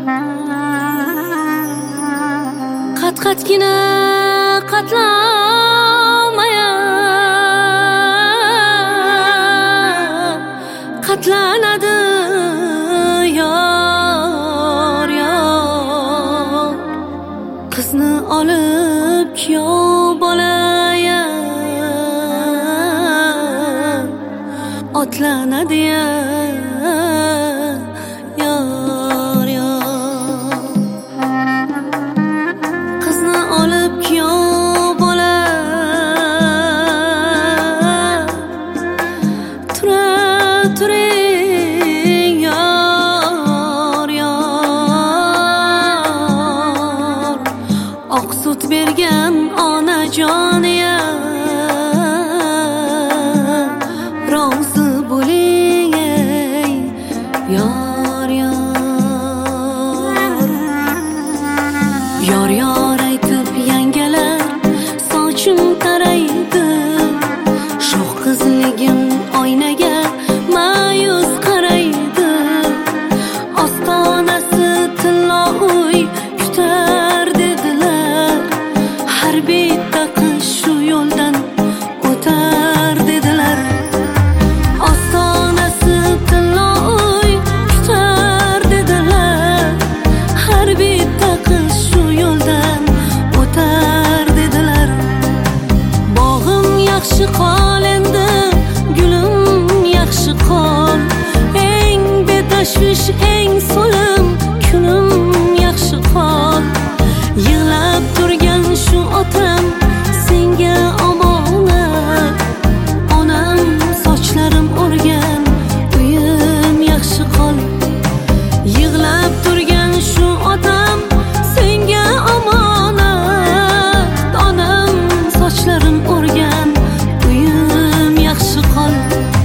Qat-qatgina qatlanmayan qatlanadi yor yor. Qizni olib kuyov bolaya otlanadi yor yor. Qizni olib kuyov bola turing yor yor. Oq sut bergan onajoniya rozi bo'ling ey yor yor. Yor yor aytib yangalar sochim taraydi, shoh qizligim oynaga ma'yus qaraydi. Ostonasi tillo uy kutar dedilar, har bitta qiz shu yo'ldan o'tar dedilar. Ostonasi tillo uy kutar dedilar, har bitta qiz shu yo'ldan o'tar dedilar. Bog'im yaxshi qol endi, gulim yaxshi qol, eng betashvish eng so'lim kunim yaxshi qol. Yig'lab turgan shu otam senga omonat, onam sochlarim o'rgan uyim yaxshi qol. Yig'lab turgan shu otam senga omonat, onam sochlarim o'rgan uyim yaxshi qol.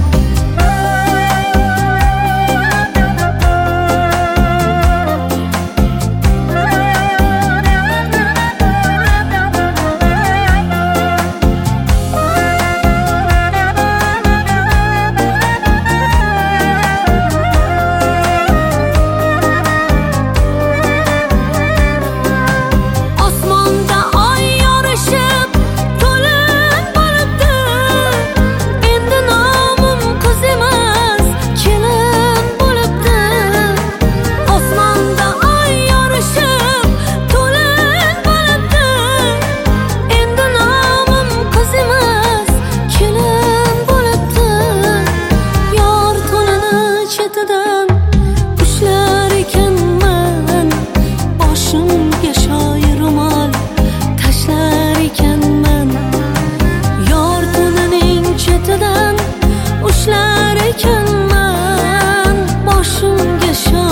Osmonda oy yorishib to'lib boribdi, endi nomim qiz emas kelin bo'libdi. Osmonda oy yorishib to'lib boribdi, endi nomim qiz emas kelin bo'libdi. Yor to'nini chetidan ushlar ekanman, boshimga shoyi ro'mol tashlar ekanman. Yor to'nining chetidan ushlar ekanman, boshimga shoyi